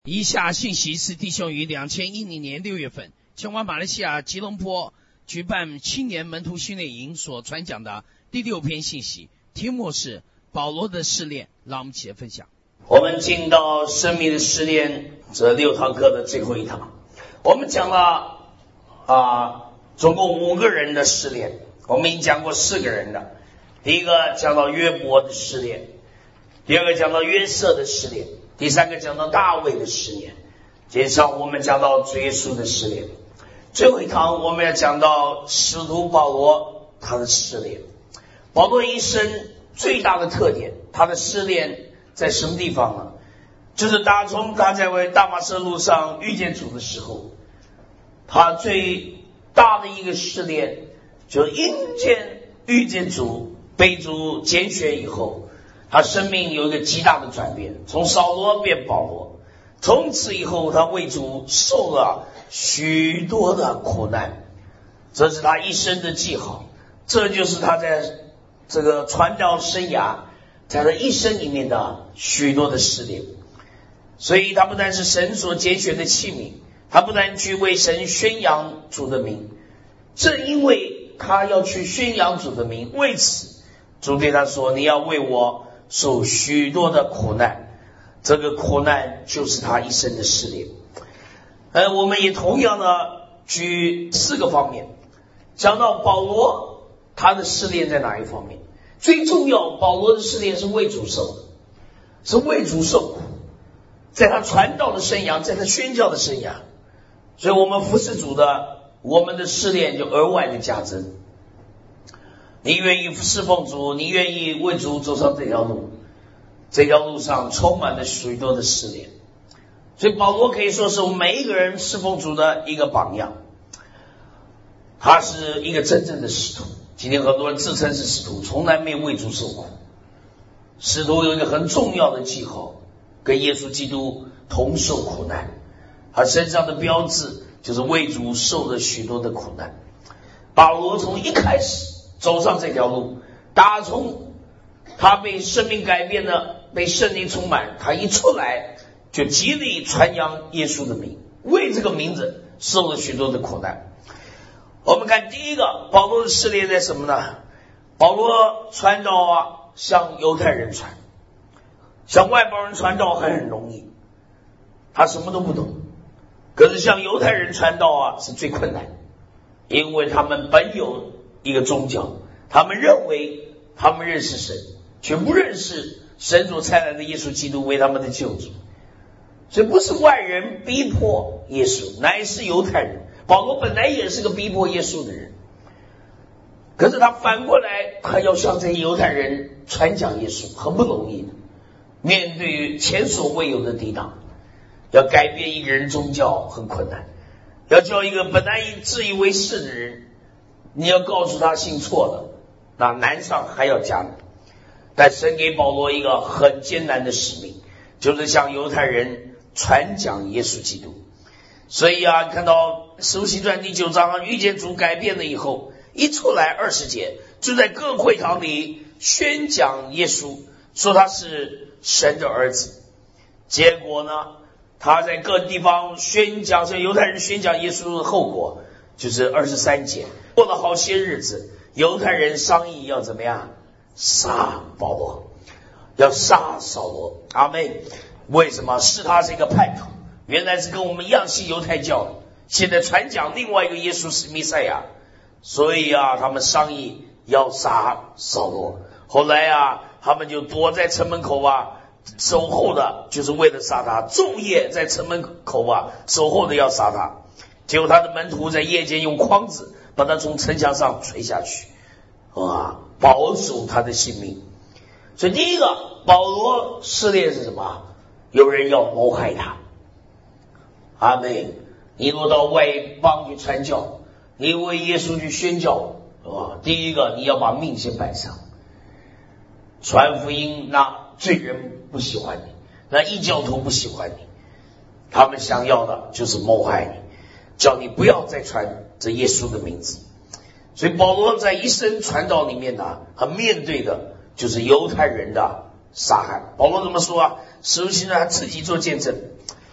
以下信息是弟兄于2010年6月份前往马来西亚吉隆坡举办青年门徒训练营所传讲的第6篇信息，题目是保罗的试炼。让我们一起来分享。 我们进到生命的试炼这6堂课的最后一堂，我们讲了总共5个人的试炼。我们已经讲过4个人的，第一个讲到约伯的试炼，第二个讲到约瑟的试炼，第3个讲到大卫的试炼，接着我们讲到主耶稣的试炼，最后一堂我们要讲到使徒保罗他的试炼。保罗一生最大的特点，他的试炼在什么地方呢？就是从他在为大马色路上遇见主的时候，他最大的一个试炼就遇见主，被主拣选以后，他生命有一个极大的转变，从扫罗变保罗。从此以后，他为主受了许多的苦难，这是他一生的记号，这就是他在这个传道生涯，在他一生里面的许多的试炼。所以他不但是神所拣选的器皿，他不但去为神宣扬主的名，正因为他要去宣扬主的名，为此主对他说，你要为我受许多的苦难，这个苦难就是他一生的试炼。我们也同样的举4个方面，讲到保罗他的试炼在哪一方面。最重要，保罗的试炼是为主受的，是为主受苦，在他传道的生涯，在他宣教的生涯。所以我们服侍主的，我们的试炼就额外的加增。你愿意侍奉主，你愿意为主走上这条路，这条路上充满了许多的试炼。所以保罗可以说是我们每一个人侍奉主的一个榜样，他是一个真正的使徒。今天很多人自称是使徒，从来没有为主受苦。使徒有一个很重要的记号，跟耶稣基督同受苦难，他身上的标志就是为主受了许多的苦难。保罗从一开始走上这条路，打从他被生命改变了，被圣灵充满，他一出来就极力传扬耶稣的名，为这个名字受了许多的苦难。我们看第一个，保罗的试炼在什么呢？保罗传道向犹太人传，向外邦人传道还很容易，他什么都不懂。可是向犹太人传道是最困难，因为他们本有一个宗教，他们认为他们认识神，却不认识神所差来的耶稣基督为他们的救主。所以不是外人逼迫耶稣，乃是犹太人。保罗本来也是个逼迫耶稣的人，可是他反过来，他要向这些犹太人传讲耶稣，很不容易的。面对前所未有的抵挡，要改变一个人宗教很困难，要叫一个本来自以为是的人，你要告诉他信错了，那难上还要加难。但神给保罗一个很艰难的使命，就是向犹太人传讲耶稣基督。所以看到使徒行传第9章遇见主改变了以后，一出来20节就在各会堂里宣讲耶稣，说他是神的儿子。结果呢，他在各地方宣讲，向犹太人宣讲耶稣的后果就是23节。过了好些日子，犹太人商议要怎么样杀保罗，要杀扫罗。阿们。为什么？是他是一个叛徒，原来是跟我们一样信犹太教的，现在传讲另外一个耶稣是弥赛亚，所以他们商议要杀扫罗。后来他们就躲在城门口守候的，就是为了杀他，昼夜在城门口守候的要杀他。结果他的门徒在夜间用筐子把他从城墙上垂下去，保守他的性命。所以第一个，保罗试炼是什么？有人要谋害他。阿们。你若到外邦去传教，你为耶稣去宣教，第一个你要把命先摆上。传福音，那罪人不喜欢你，那异教徒不喜欢你，他们想要的就是谋害你，叫你不要再传这耶稣的名字。所以保罗在一生传道里面他面对的就是犹太人的杀害。保罗怎么说使徒行传他自己做见证，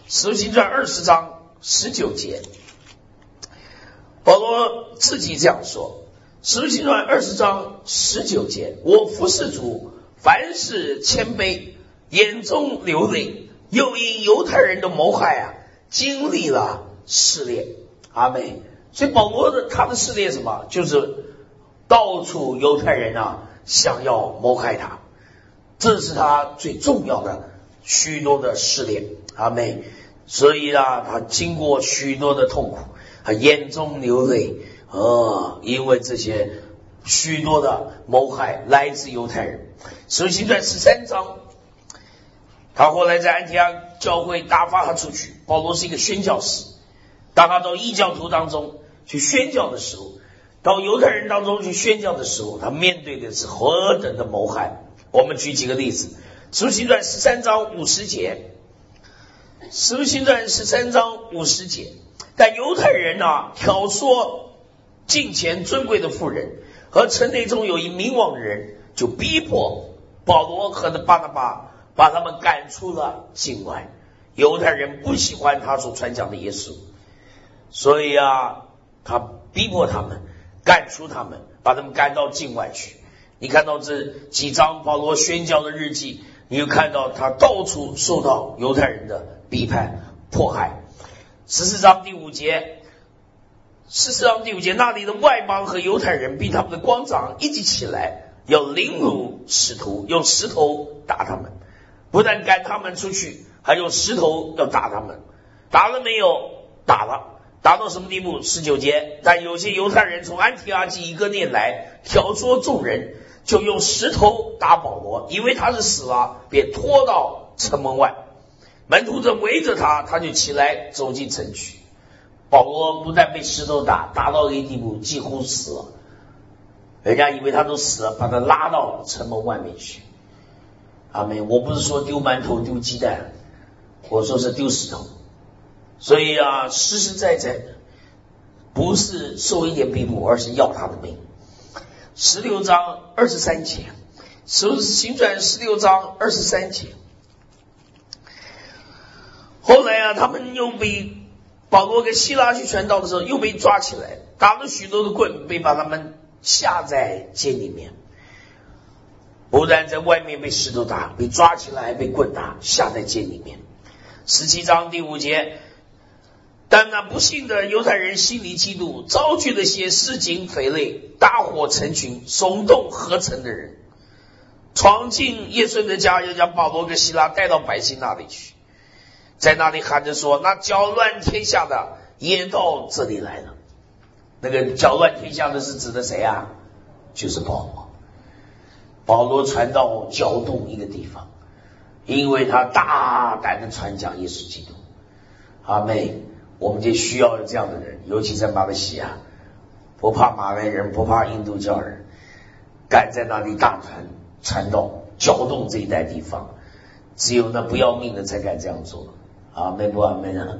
使徒行传20章19节，保罗自己这样说，使徒行传20章19节，我服侍主，凡事谦卑，眼中流泪，又因犹太人的谋害经历了试炼。阿们。所以保罗他的试炼什么？就是到处犹太人想要谋害他，这是他最重要的许多的试炼。阿们。所以他经过许多的痛苦，他眼中流泪，因为这些许多的谋害来自犹太人。使徒行传13章，他后来在安提阿教会打发他出去，保罗是一个宣教士，当他到异教徒当中去宣教的时候，到犹太人当中去宣教的时候，他面对的是何等的谋害。我们举几个例子，使徒行传13章50节，使徒行传13章50节，但犹太人挑唆近前尊贵的妇人和城内中有一名望的人，就逼迫保罗和巴拿巴，把他们赶出了境外。犹太人不喜欢他所传讲的耶稣，所以他逼迫他们，赶出他们，把他们赶到境外去。你看到这几章保罗宣教的日记，你就看到他到处受到犹太人的逼迫迫害。14章第5节，那里的外邦和犹太人逼他们的官长一起起来，要凌辱使徒，用石头打他们，不但赶他们出去，还用石头要打他们。打了没有？打了。打到什么地步？19节，但有些犹太人从安提阿及以哥念来，挑唆众人，就用石头打保罗，以为他是死了，便拖到城门外。门徒正围着他，他就起来走进城去。保罗不但被石头打到一个地步几乎死了，人家以为他都死了，把他拉到城门外面去。阿们。我不是说丢馒头丢鸡蛋，我说是丢石头。所以实实在在的不是受一点逼迫，而是要他的命。16章23节，使徒行传16章23节。后来他们又被保罗跟希拉去传道的时候又被抓起来，打了许多的棍，被把他们下在监里面。不但在外面被石头打，被抓起来，被棍打，下在监里面。17章第5节，但那不幸的犹太人心里嫉妒，招聚了些市井匪类，大伙成群，耸动合城的人，闯进耶稣的家，要将保罗跟希拉带到百姓那里去，在那里喊着说，那搅乱天下的也到这里来了。那个搅乱天下的是指的谁就是保罗。保罗传道搅动一个地方，因为他大胆的传讲耶稣基督。阿们。我们就需要这样的人，尤其在马来西亚，不怕马来人，不怕印度教人，敢在那里大传道，搅动这一带地方。只有那不要命的才敢这样做。阿们不阿们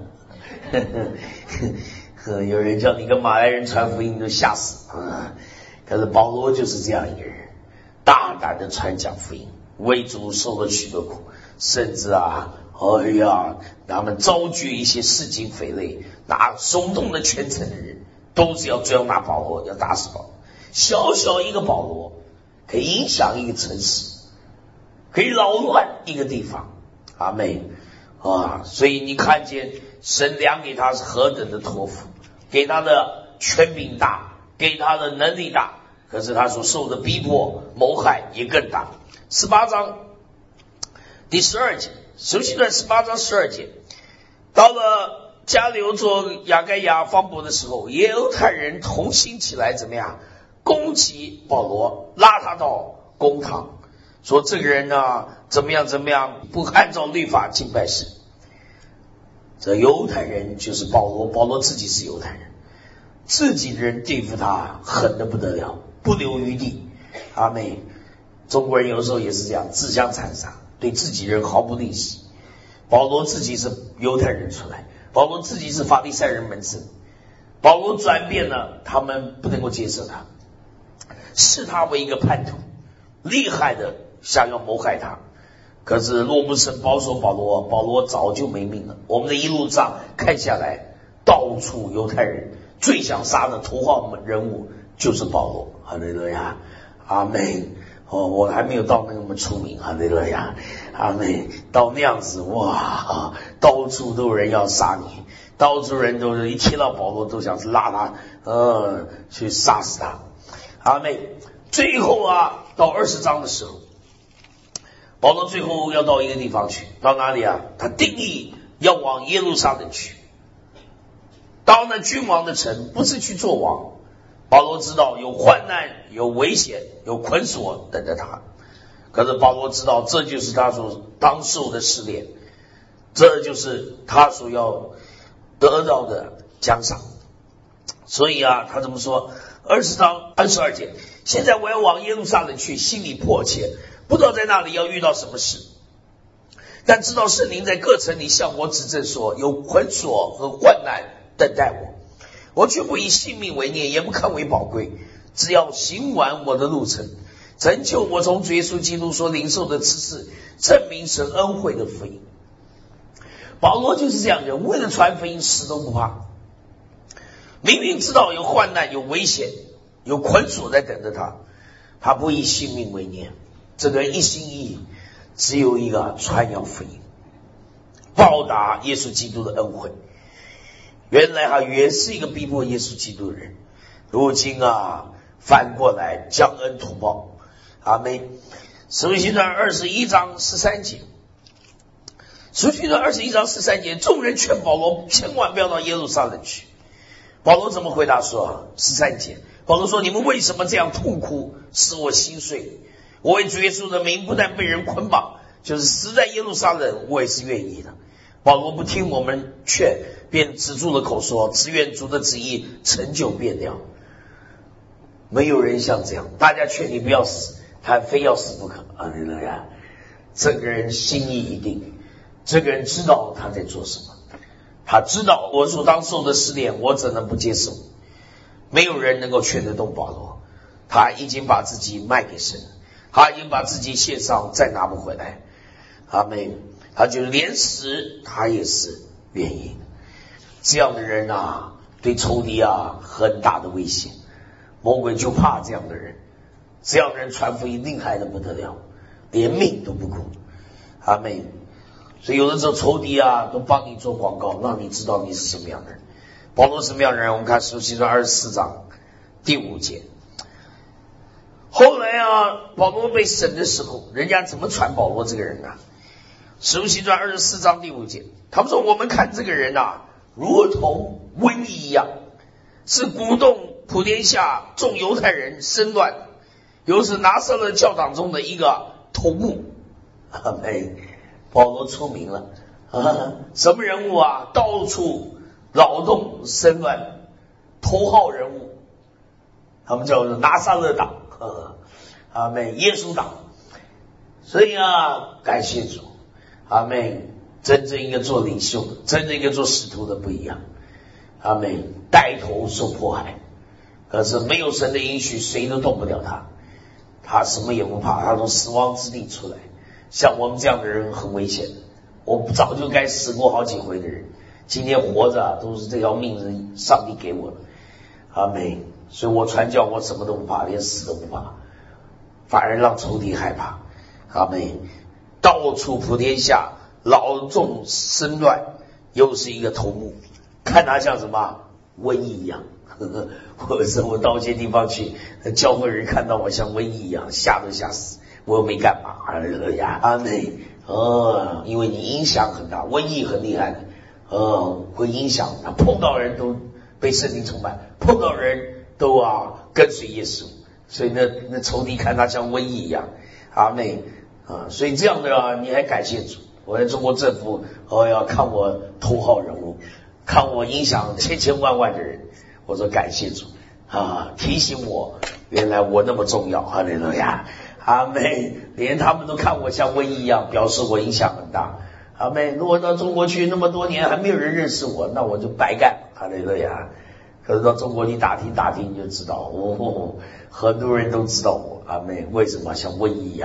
有人叫你跟马来人传福音，你都吓死可是保罗就是这样一个人，大胆的传讲福音，为主受了许多苦，甚至他们招聚一些市井匪类，拿耸动的全城的人，都是要追要拿保罗，要打死保罗。小小一个保罗可以影响一个城市，可以扰乱一个地方。阿们。所以你看见神量给他是何等的托付，给他的权柄大，给他的能力大，可是他所受的逼迫谋害也更大。18章第12节，使徒行传18章12节，到了加流做亚该亚方伯的时候，犹太人同心起来怎么样攻击保罗，拉他到公堂，说这个人怎么样不按照律法敬拜神。这犹太人就是保罗，保罗自己是犹太人，自己的人对付他狠得不得了，不留余地。阿们。中国人有时候也是这样，自相残杀，对自己人毫不吝惜。保罗自己是犹太人出来，保罗自己是法利赛人门生，保罗转变了，他们不能够接受他，视他为一个叛徒，厉害的想要谋害他。 可是若不是保守保罗，保罗早就没命了。我们的一路上看下来，到处犹太人最想杀的头号人物就是保罗。哈利路亚，阿门。我还没有到那么出名，哈利路亚，阿门。到那样子，哇，到处都有人要杀你，到处人都是一听到保罗都想拉他，去杀死他，阿门。最后到20章的时候，保罗最后要到一个地方去，到哪里啊？他定义要往耶路撒冷去，到那君王的城，不是去做王。保罗知道有患难、有危险、有捆锁等着他，可是保罗知道这就是他所当受的试炼，这就是他所要得到的奖赏。所以他这么说，20章22节，现在我要往耶路撒冷去，心里迫切，不知道在那里要遇到什么事，但知道圣灵在各城里向我指证说，有捆锁和患难等待我，我却不以性命为念，也不看为宝贵，只要行完我的路程，成就我从主耶稣基督所领受的知识，证明神恩惠的福音。保罗就是这样人，为了传福音死都不怕，明明知道有患难、有危险、有捆锁在等着他，他不以性命为念。这个人一心一意只有一个，传扬福音，报答耶稣基督的恩惠。原来他原是一个逼迫耶稣基督的人，如今反过来将恩图报。阿们。使徒行传21章13节，使徒行传21章13节，众人劝保罗千万不要到耶路撒冷去。保罗怎么回答说？13节，保罗说，你们为什么这样痛哭，使我心碎？我为主耶稣的名不但被人捆绑，就是死在耶路撒冷，我也是愿意的。保罗不听我们劝，便止住了口说，只愿主的旨意成就便了。没有人像这样，大家劝你不要死，他非要死不可。哈利路亚！这个人心意一定，这个人知道他在做什么，他知道我所当受的试炼，我怎能不接受？没有人能够劝得动保罗，他已经把自己卖给神，他已经把自己献上，再拿不回来。阿们。他就连死他也是愿意。这样的人对仇敌很大的威胁，魔鬼就怕这样的人。这样的人传福音厉害的不得了，连命都不顾。阿们。所以有的时候仇敌都帮你做广告，让你知道你是什么样的人。保罗什么样的人？我们看使徒行传24章第5节。后来保罗被审的时候，人家怎么传保罗这个人呢？使徒行传24章第5节，他们说，我们看这个人如同瘟疫一样，是鼓动普天下众犹太人生乱，又是拿撒勒教党中的一个头目。阿们。保罗出名了什么人物到处扰动生乱，头号人物，他们叫拿撒勒党，阿们，耶稣党。所以感谢主，阿们。真正一个做领袖的，真正一个做使徒的不一样。阿们。带头受迫害，可是没有神的允许，谁都动不了他，他什么也不怕，他从死亡之地出来。像我们这样的人很危险，我早就该死过好几回的人，今天活着都是这条命是上帝给我的。阿们。所以我传教，我什么都不怕，连死都不怕，反而让仇敌害怕。阿们。到处普天下扰众生乱，又是一个头目，看他像什么瘟疫一样。或者我到一些地方去，教会人看到我像瘟疫一样，吓都吓死，我又没干嘛。阿们。因为你影响很大，瘟疫很厉害的，会影响他，碰到人都被圣灵充满，碰到人都跟随耶稣，所以那仇敌看他像瘟疫一样。阿们。所以这样的你还感谢主。我在中国政府要看我头号人物，看我影响千千万万的人，我说感谢主提醒我原来我那么重要。哈利路亚。阿们。连他们都看我像瘟疫一样，表示我影响很大。阿们。如果到中国去那么多年还没有人认识我，那我就白干。哈利路亚。可是到中国你打听你就知道，很多人都知道我。阿们。为什么像瘟疫一样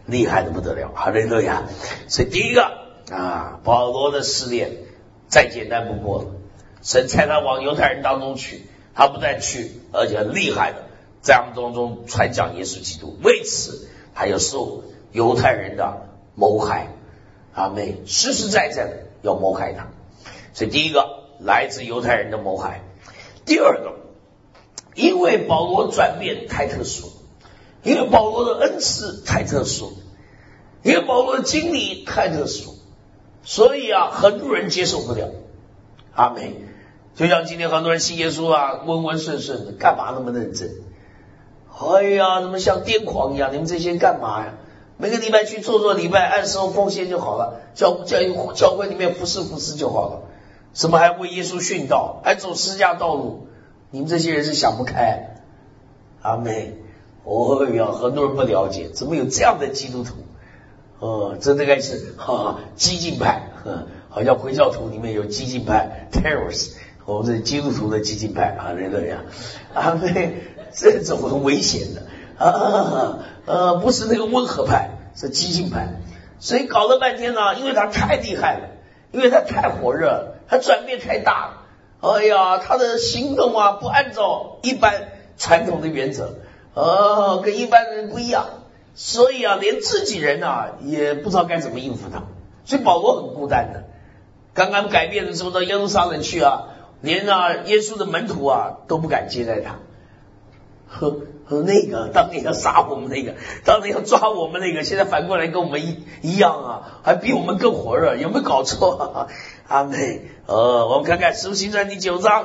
厉害的不得了，哈利路亚。所以第一个保罗的试炼再简单不过了，神差他往犹太人当中去，他不但去，而且很厉害的在他们当中传讲耶稣基督，为此他要受犹太人的谋害，阿们，实实在在的要谋害他。所以第一个来自犹太人的谋害，第二个因为保罗转变太特殊，因为保罗的恩赐太特殊，因为保罗的经历太特殊，所以很多人接受不了。阿们。就像今天很多人信耶稣温温顺顺的，干嘛那么认真？哎呀，怎么像癫狂一样？你们这些干嘛呀？每个礼拜去做礼拜，按时候奉献就好了，教会里面服侍就好了，什么还为耶稣殉道，还走十字架道路？你们这些人是想不开。阿们。哎呀，很多人不了解，怎么有这样的基督徒？这大概是激进派，好像回教徒里面有激进派 terrorists， 我们是基督徒的激进派那样。阿们，这种很危险的不是那个温和派，是激进派。所以搞了半天因为他太厉害了，因为他太火热了，他转变太大了。哎呀，他的行动不按照一般传统的原则，跟一般人不一样，所以连自己人也不知道该怎么应付他。所以保罗很孤单的。刚刚改变的时候到耶路撒冷去连耶稣的门徒都不敢接待他。和那个当年要杀我们那个，当年要抓我们那个，现在反过来跟我们一样还比我们更火热，有没有搞错？阿们。我们看看使徒行传第9章，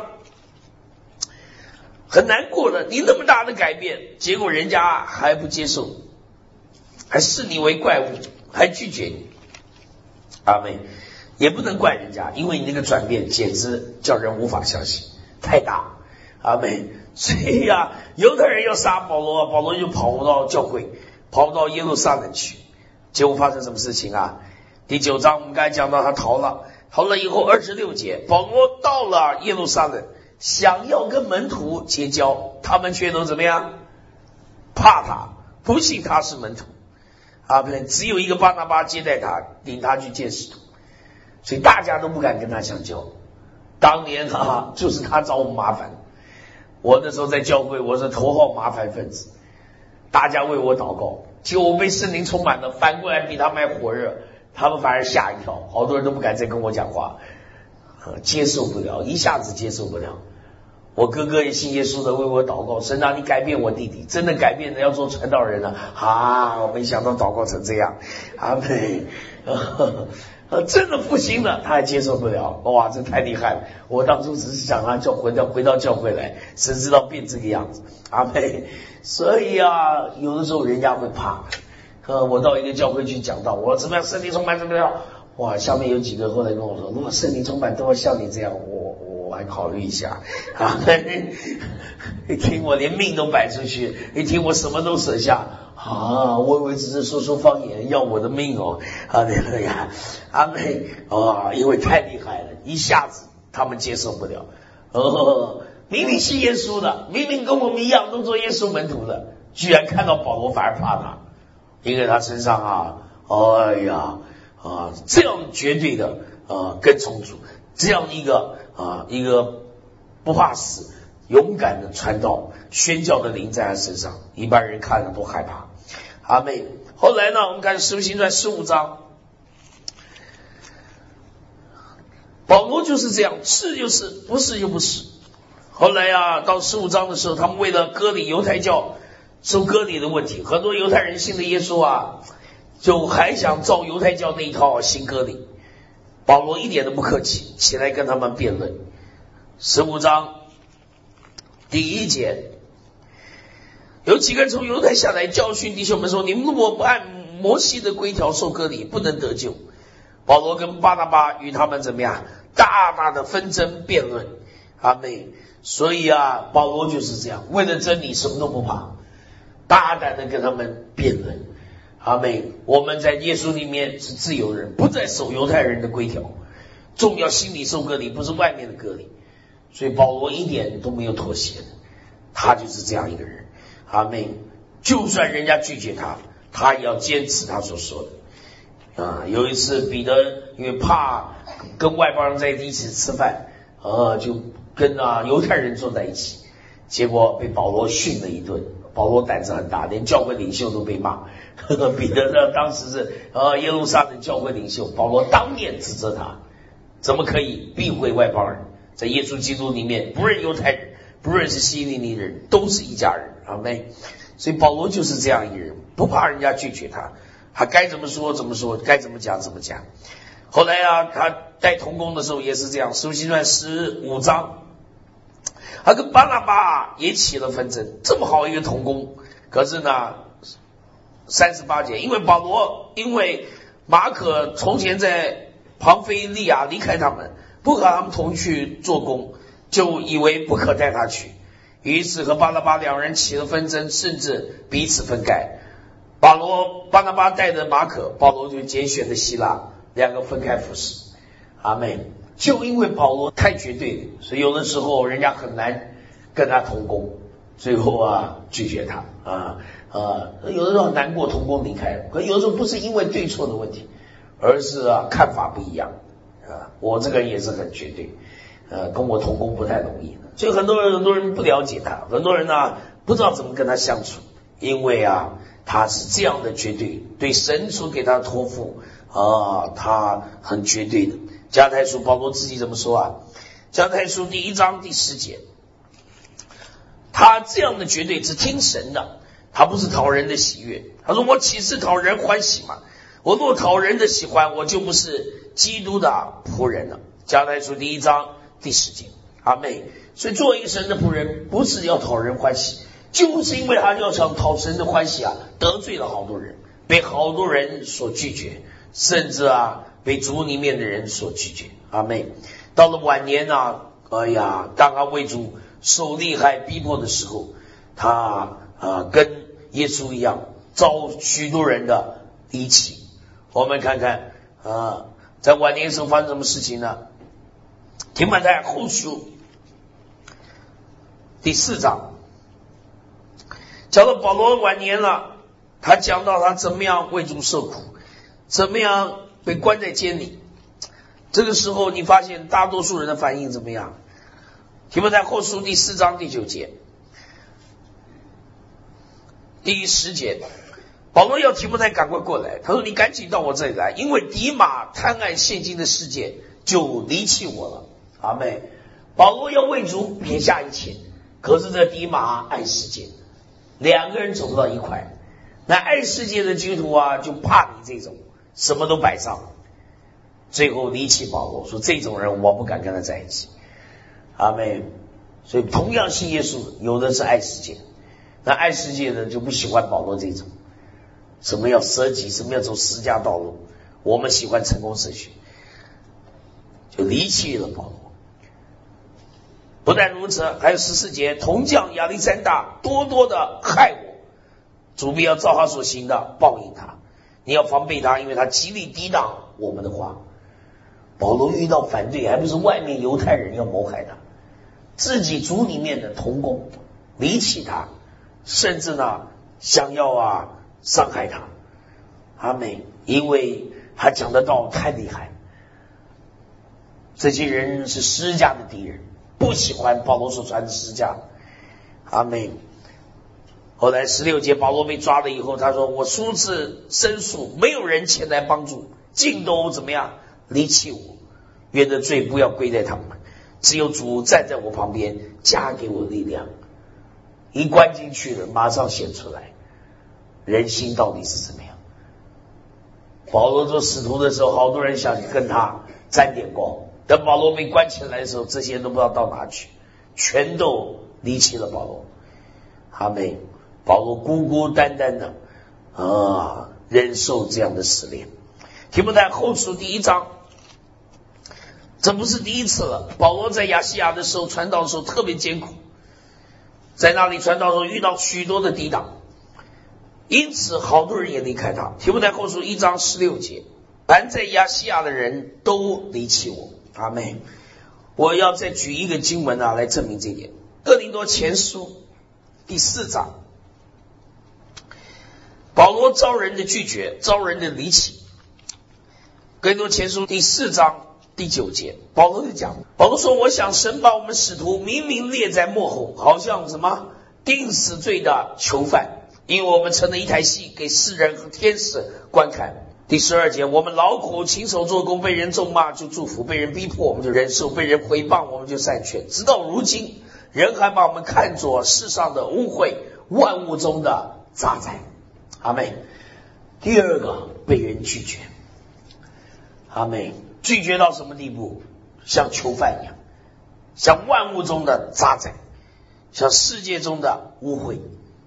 很难过的，你那么大的改变，结果人家还不接受，还视你为怪物，还拒绝你。阿们。也不能怪人家，因为你那个转变简直叫人无法相信，太大。阿们。所以犹太人要杀保罗，保罗就跑到教会，跑到耶路撒冷去。结果发生什么事情第9章我们刚才讲到他逃了以后26节，保罗到了耶路撒冷，想要跟门徒结交，他们却都怎么样？怕他，不信他是门徒。阿们。只有一个巴拿巴接待他，领他去见使徒，所以大家都不敢跟他相交。当年就是他找我们麻烦。我那时候在教会，我是头号麻烦分子，大家为我祷告，结果我被圣灵充满了，反过来比他们还火热，他们反而吓一跳，好多人都不敢再跟我讲话，接受不了，一下子接受不了。我哥哥也信耶稣的，为我祷告，神你改变我弟弟，真的改变了，要做传道人了我没想到祷告成这样。阿们。真的复兴了，他还接受不了。哇，这太厉害了！我当初只是想他回到教会来，谁知道变这个样子。阿们。所以有的时候人家会怕。我到一个教会去讲道，我怎么样圣灵充满怎么样？哇，下面有几个后来跟我说，如果圣灵充满都要像你这样，我还考虑一下。阿们。一听我连命都摆出去，一听我什么都舍下。我以为只是说方言，要我的命阿们。因为太厉害了，一下子他们接受不了。明明是耶稣的，明明跟我们一样都做耶稣门徒的，居然看到保罗反而怕他，因为他身上这样绝对的跟从主，这样一个不怕死勇敢的传道宣教的灵在他身上，一般人看了都害怕。阿们。后来呢，我们看使徒行传15章，保罗就是这样，是就是，不是就不是。后来到15章的时候，他们为了割礼犹太教受割礼的问题，很多犹太人信的耶稣就还想照犹太教那一套行割礼。保罗一点都不客气，起来跟他们辩论。15章第1节，有几个人从犹太下来教训弟兄们说，你们如果不按摩西的规条受割礼，不能得救。保罗跟巴拿巴与他们怎么样？大大的纷争辩论。阿们。所以保罗就是这样，为了真理什么都不怕，大胆的跟他们辩论。阿们。我们在耶稣里面是自由人，不再守犹太人的规条，重要心里受割礼，不是外面的割礼。所以保罗一点都没有妥协的，他就是这样一个人。阿们。就算人家拒绝他， 他也要坚持他所说的。有一次彼得因为怕跟外邦人在一起吃饭，就跟犹太人坐在一起，结果被保罗训了一顿。保罗胆子很大，连教会领袖都被骂。彼得呢，当时是耶路撒冷教会领袖，保罗当面指责他，怎么可以避讳外邦人？在耶稣基督里面，不论犹太人，不论是希利尼人，都是一家人。阿们。所以保罗就是这样一个人，不怕人家拒绝他，他该怎么说怎么说，该怎么讲怎么讲。后来他带同工的时候也是这样，使徒行传15章。他跟巴拿巴也起了纷争，这么好一个同工，可是呢，38节，因为马可从前在庞菲利亚离开他们，不和他们同去做工，就以为不可带他去，于是和巴拿巴两人起了纷争，甚至彼此分开。巴拿巴带着马可，保罗就拣选的希腊，两个分开服侍。阿们。就因为保罗太绝对了，所以有的时候人家很难跟他同工，最后拒绝他有的时候很难过同工离开，可有的时候不是因为对错的问题，而是看法不一样我这个人也是很绝对跟我同工不太容易，所以很多人不了解他，很多人不知道怎么跟他相处，因为他是这样的绝对，对神所给他的托付他很绝对的。加拉太书保罗自己怎么说加拉太书第1章第10节，他这样的绝对只听神的，他不是讨人的喜悦。他说我岂是讨人欢喜吗？我若讨人的喜欢，我就不是基督的仆人了。加拉太书第1章第10节。阿们。所以做一个神的仆人，不是要讨人欢喜，就是因为他要想讨神的欢喜得罪了好多人，被好多人所拒绝，甚至被主里面的人所拒绝。阿们。到了晚年当他为主受利害逼迫的时候，他跟耶稣一样遭许多人的离弃。我们看看在晚年时候发生什么事情呢？提摩太后书第4章讲到保罗晚年了，他讲到他怎么样为主受苦，怎么样被关在监里。这个时候你发现大多数人的反应怎么样？提摩太后书第4章第9节，第10节，保罗要提摩太赶快过来，他说你赶紧到我这里来，因为迪马贪爱现今的世界，就离弃我了。阿们。保罗要为主撇下一切，可是这迪马爱世界，两个人走不到一块。那爱世界的基督徒就怕你这种什么都摆上，最后离弃保罗，说这种人我不敢跟他在一起。阿们。所以同样信耶稣，有的是爱世界，那爱世界的就不喜欢保罗这种，什么要舍己，什么要走十架道路，我们喜欢成功神学，就离弃了保罗。不但如此，还有14节，铜匠亚历山大多多的害我，主必要照他所行的报应他，你要防备他，因为他极力抵挡我们的话。保罗遇到反对，还不是外面犹太人要谋害他，自己族里面的同工离弃他，甚至呢想要伤害他。阿们。因为他讲的道太厉害，这些人是十字架的敌人，不喜欢保罗所传的十字架。阿们。后来16节，保罗被抓了以后，他说我初次申诉，没有人前来帮助，尽都怎么样离弃我，愿这罪不要归在他们，只有主站在我旁边，加给我力量。一关进去了，马上显出来人心到底是怎么样。保罗做使徒的时候，好多人想跟他沾点光，等保罗被关起来的时候，这些人都不知道到哪去，全都离弃了保罗。阿们。保罗孤孤单单的忍受这样的试炼。提摩太后书第1章，这不是第一次了。保罗在亚细亚的时候传道的时候特别艰苦，在那里传道的时候遇到许多的抵挡，因此好多人也离开他。提摩太后书1章16节，凡在亚细亚的人都离弃我。阿们。我要再举一个经文来证明这一点。哥林多前书第4章， 保罗遭人的拒绝，遭人的离弃。哥林多前书第4章第9节，保罗就讲，保罗说，我想神把我们使徒明明列在幕后，好像什么定死罪的囚犯，因为我们成了一台戏，给世人和天使观看。第12节，我们劳苦亲手做工，被人咒骂就祝福，被人逼迫我们就忍受，被人毁谤我们就善劝，直到如今，人还把我们看作世上的污秽，万物中的杂材。阿们。第二个，被人拒绝。阿们。拒绝到什么地步？像囚犯一样，像万物中的杂材，像世界中的污秽。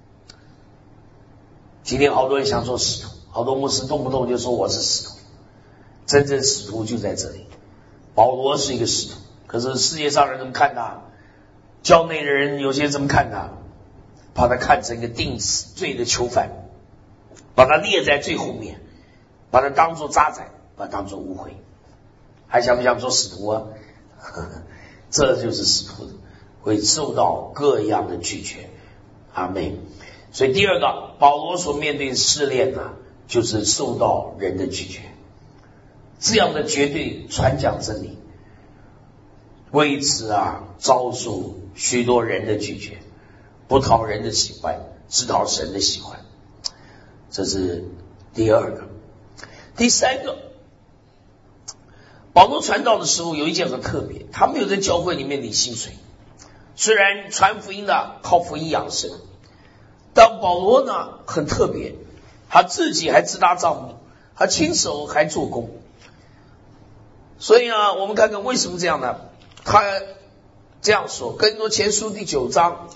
今天好多人想做使徒，好多牧师动不动就说我是使徒，真正使徒就在这里。保罗是一个使徒，可是世界上人怎么看他？教内的人有些怎么看他？把他看成一个定死罪的囚犯，把他列在最后面，把他当作渣滓，把他当作污秽。还想不想做使徒啊？这就是使徒会受到各样的拒绝。阿们。所以第二个，保罗所面对的试炼啊，就是受到人的拒绝。这样的绝对传讲真理，为此啊遭受许多人的拒绝，不讨人的喜欢，只讨神的喜欢。这是第二个。第三个，保罗传道的时候有一件很特别，他没有在教会里面领薪水，虽然传福音的靠福音养生，但保罗呢很特别，他自己还自搭帐幕，他亲手还做工。所以呢，我们看看为什么这样呢？他这样说，哥林多前书第9章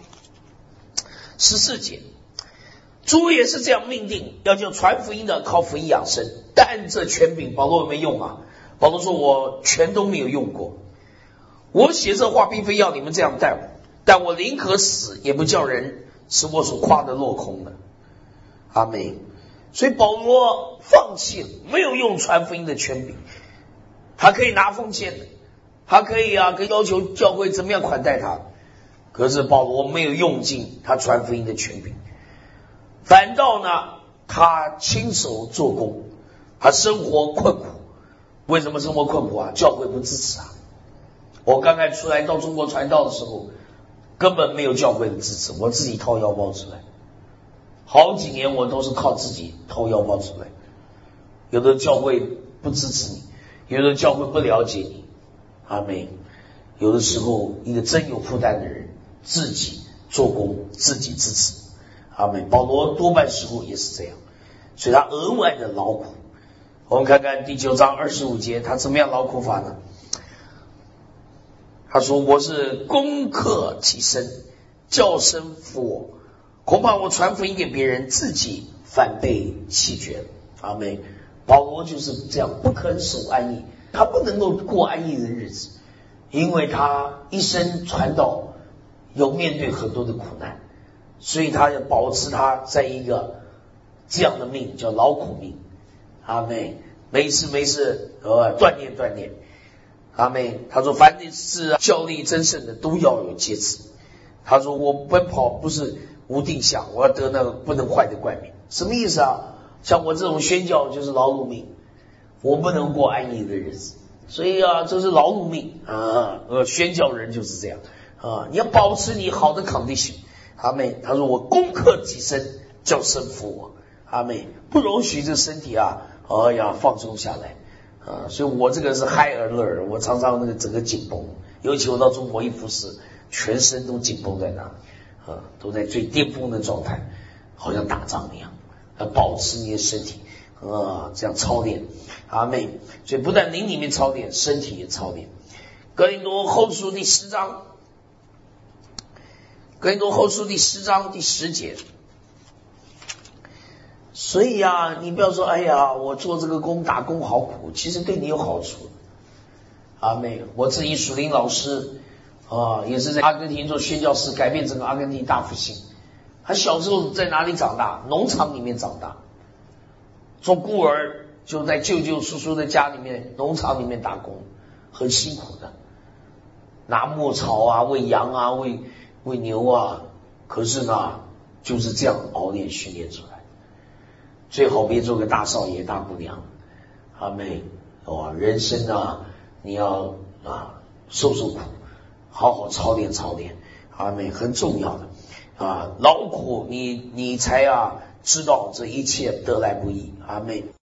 14节，主也是这样命定，要叫传福音的靠福音养生，但这权柄保罗有没有用啊？保罗说，我全都没有用过。我写这话并非要你们这样待我，但我宁可死，也不叫人使我所夸的落空了。阿们。所以保罗放弃了，没有用传福音的权柄。他可以拿奉献的，他可以可以要求教会怎么样款待他，可是保罗没有用尽他传福音的权柄，反倒呢他亲手做工，他生活困苦。为什么生活困苦啊？教会不支持啊。我刚才出来到中国传道的时候，根本没有教会的支持，我自己掏腰包出来，好几年我都是靠自己掏腰包出来。有的教会不支持你，有的教会不了解你。阿们。有的时候一个真有负担的人自己做工，自己支持。阿们。保罗多半时候也是这样，所以他额外的劳苦。我们看看第9章25节，他怎么样劳苦法呢？他说，我是攻克己身，叫身服我，恐怕我传福音给别人，自己反被弃绝。阿们。保罗就是这样，不肯守安逸，他不能够过安逸的日子，因为他一生传道有面对很多的苦难，所以他要保持他在一个这样的命，叫劳苦命。阿们。没事锻炼。阿们。他说，凡是效力争胜的都要有节制。他说，我奔跑不是无定向，我要得那个不能坏的冠冕。什么意思啊？像我这种宣教就是劳碌命，我不能过安逸的日子，所以这是劳碌命啊。宣教人就是这样啊，你要保持你好的 condition。阿们。他说，我攻克己身，叫身服我。阿们。不容许这身体放松下来所以我这个是 high alert， 我常常那个整个紧绷，尤其我到中国一服侍，全身都紧绷在那都在最巅峰的状态，好像打仗一样，要保持你的身体这样操练。阿们。所以不但灵里面操练，身体也操练。哥林多后书第10章，哥林多后书第10章第10节。所以你不要说我做这个工打工好苦，其实对你有好处。阿们。我自己属灵老师也是在阿根廷做宣教士，改变整个阿根廷大复兴。他小时候在哪里长大？农场里面长大，做孤儿就在舅舅叔叔的家里面，农场里面打工，很辛苦的，拿牧草喂羊喂牛可是呢就是这样熬练训练出来。 最好别做个大少爷大姑娘。阿妹，哇，人生啊，你要受苦，好好操练操练，阿妹很重要的劳苦你才知道这一切得来不易，阿妹。